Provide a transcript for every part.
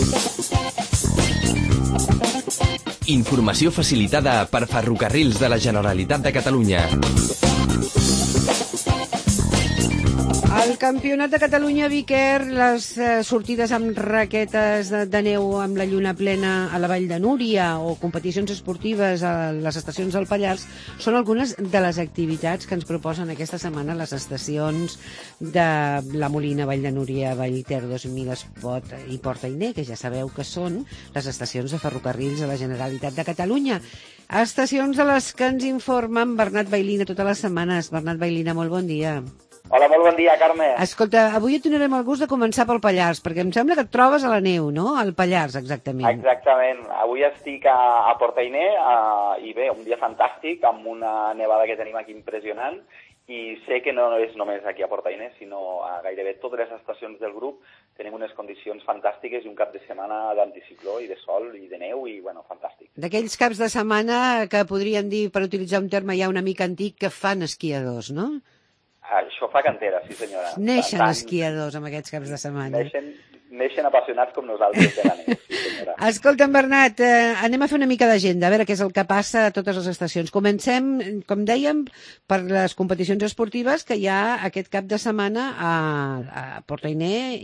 Informació facilitada per Ferrocarrils de la Generalitat de Catalunya. El Campionat de Catalunya Viquer, les sortides amb raquetes de neu amb la lluna plena a la Vall de Núria o competicions esportives a les estacions del Pallars són algunes de les activitats que ens proposen aquesta setmana les estacions de la Molina, Vall de Núria, Vallter 2000, Espot i Port-Ainé, que ja sabeu que són les estacions de ferrocarrils de la Generalitat de Catalunya. Estacions de les que ens informen Bernat Bailina totes les setmanes. Bernat Bailina, molt bon dia. Hola, molt bon dia, Carme. Escolta, avui et donarem el gust de començar pel Pallars, perquè em sembla que et trobes a la neu, no? Al Pallars, exactament. Exactament. Avui estic a Port-Ainé i bé, un dia fantàstic, amb una nevada que tenim aquí impressionant, i sé que no és només aquí a Port-Ainé, sinó a gairebé totes les estacions del grup tenim unes condicions fantàstiques i un cap de setmana d'anticicló i de sol i de neu i, bueno, fantàstic. D'aquells caps de setmana que podríem dir, per utilitzar un terme ja una mica antic, que fan esquiadors, no? Això fa cantera, sí senyora. Neixen esquiadors amb aquests caps de setmana. Neixen apassionats com nosaltres de la neu, sí senyora. Escolta'm, Bernat, anem a fer una mica d'agenda, a veure què és el que passa a totes les estacions. Comencem, com dèiem, per les competicions esportives que hi ha aquest cap de setmana a Port-Ainé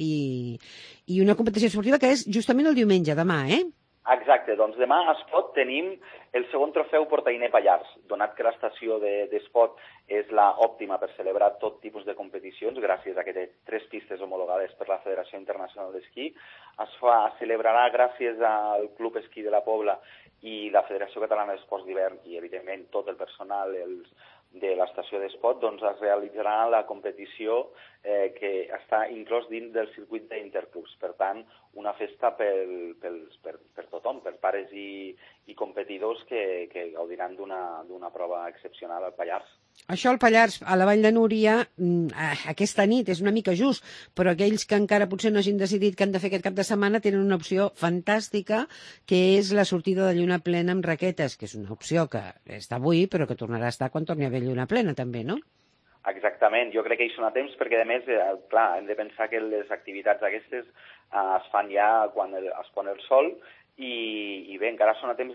i una competició esportiva que és justament el diumenge, demà, eh? Exacte, doncs demà a Espot tenim el segon trofeu Port-Ainé Pallars, donat que l'estació d'Espot és la òptima per celebrar tot tipus de competicions, gràcies a que té 3 pistes homologades per la Federació Internacional d'Esquí. Es celebrarà gràcies al Club Esquí de la Pobla i la Federació Catalana d'Esports d'Hivern i, evidentment, tot el personal de l'estació d'Espot, doncs es realitzarà la competició que està inclòs dins del circuit d'Interclubs. Per tant, una festa per tothom, per pares i competidors que gaudiran d'una prova excepcional al Pallars. Això al Pallars, a la Vall de Núria, aquesta nit és una mica just, però aquells que encara potser no hagin decidit que han de fer aquest cap de setmana tenen una opció fantàstica, que és la sortida de lluna plena amb raquetes, que és una opció que està avui, però que tornarà a estar quan torni a haver lluna plena, també, no? Exactament, jo crec que hi són a temps perquè, a més, clar, hem de pensar que les activitats aquestes es fan ja quan es pon el sol i bé, encara són a temps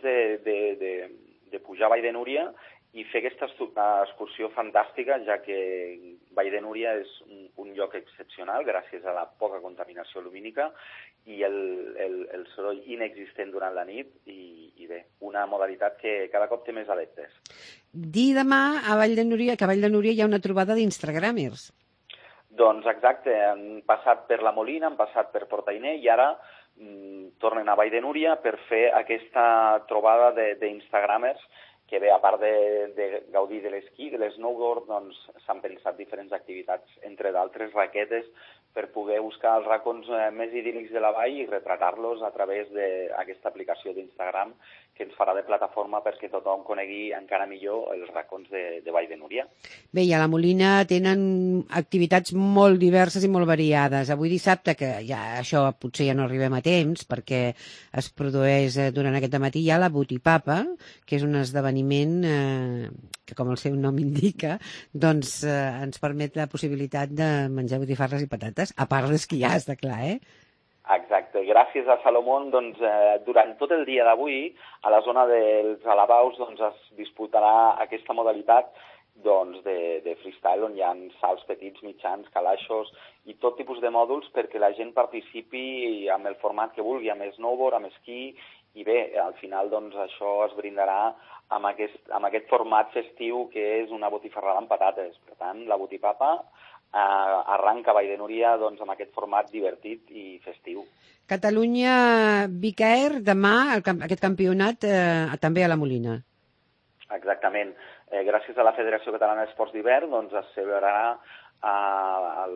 de pujar a Vall de Núria i fer aquesta excursió fantàstica, ja que Vall de Núria és un lloc excepcional gràcies a la poca contaminació lumínica i el soroll inexistent durant la nit i bé, una modalitat que cada cop té més adeptes. Dir demà a Vall de Núria que a Vall de Núria hi ha una trobada d'instagramers. Doncs exacte, han passat per la Molina, han passat per Port-Ainé i ara tornen a Vall de Núria per fer aquesta trobada d'instagramers que bé, a part de gaudir de l'esquí, de l'snowboard, doncs s'han pensat diferents activitats, entre d'altres raquetes, per poder buscar els racons més idíl·lics de la vall i retratar-los a través d'aquesta aplicació d'Instagram que ens farà de plataforma perquè tothom conegui encara millor els racons de Vall de Núria. Bé, i a la Molina tenen activitats molt diverses i molt variades. Avui dissabte, que ja això potser ja no arribem a temps, perquè es produeix durant aquest matí, hi ha la Butipapa, que és un esdeveniment que, com el seu nom indica, doncs ens permet la possibilitat de menjar botifarres i patates, a part d'esquiar, està clar, eh? Exacte. Gràcies a Salomón, doncs, durant tot el dia d'avui, a la zona dels Alabaus, doncs, es disputarà aquesta modalitat doncs, de freestyle, on hi ha salts petits, mitjans, calaixos i tot tipus de mòduls perquè la gent participi amb el format que vulgui, amb snowboard, amb esquí, i bé, al final doncs, això es brindarà amb aquest format festiu que és una botifarrada amb patates. Per tant, la Butipapa arranca a Vall de Núria doncs, amb aquest format divertit i festiu. Catalunya Viquer, demà, aquest campionat també a la Molina. Exactament. Gràcies a la Federació Catalana d'Esports d'Hivern doncs, es celebrarà a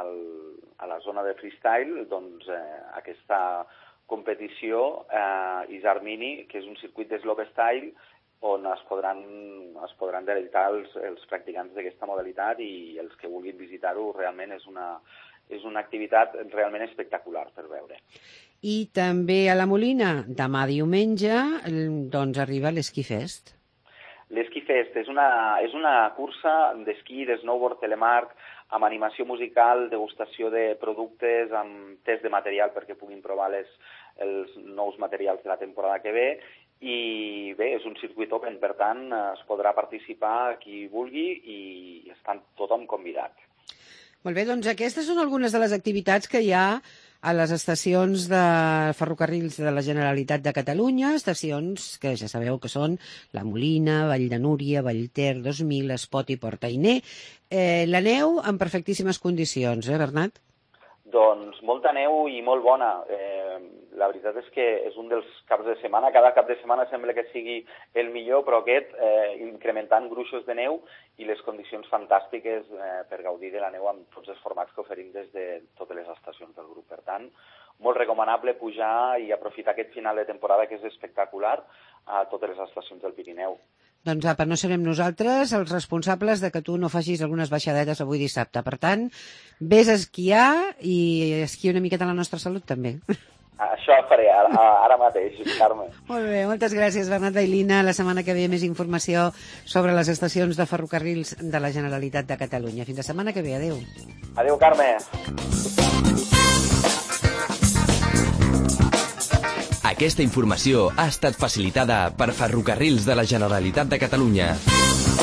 la zona de freestyle doncs, aquesta competició Isarmini, que és un circuit de slopestyle on es podran deleitar els practicants d'aquesta modalitat i els que vulguin visitar-ho realment és una activitat realment espectacular per veure. I també a la Molina, demà diumenge, doncs arriba l'Esquí Fest. L'Esquí Fest és una cursa d'esquí, de snowboard telemark, amb animació musical, degustació de productes, amb test de material perquè puguin provar els nous materials de la temporada que ve. I bé, és un circuit open, per tant, es podrà participar qui vulgui i està tothom convidat. Molt bé, doncs aquestes són algunes de les activitats que hi ha a les estacions de ferrocarrils de la Generalitat de Catalunya, estacions que ja sabeu que són La Molina, Vall de Núria, Vallter 2000, Espot i Port-Ainé. La neu en perfectíssimes condicions, Bernat? Doncs molta neu i molt bona. La veritat és que és un dels caps de setmana. Cada cap de setmana sembla que sigui el millor, però aquest incrementant gruixos de neu i les condicions fantàstiques per gaudir de la neu amb tots els formats que oferim des de totes les estacions del grup. Per tant, molt recomanable pujar i aprofitar aquest final de temporada que és espectacular a totes les estacions del Pirineu. Doncs apa, no serem nosaltres els responsables de que tu no facis algunes baixadetes avui dissabte. Per tant, vés a esquiar i esquia una miqueta la nostra salut també. Això faré ara mateix, Carme. Molt bé, moltes gràcies, Bernat Bailina. La setmana que ve més informació sobre les estacions de ferrocarrils de la Generalitat de Catalunya. Fins la setmana que ve. Adéu. Adéu, Carme. Aquesta informació ha estat facilitada per Ferrocarrils de la Generalitat de Catalunya.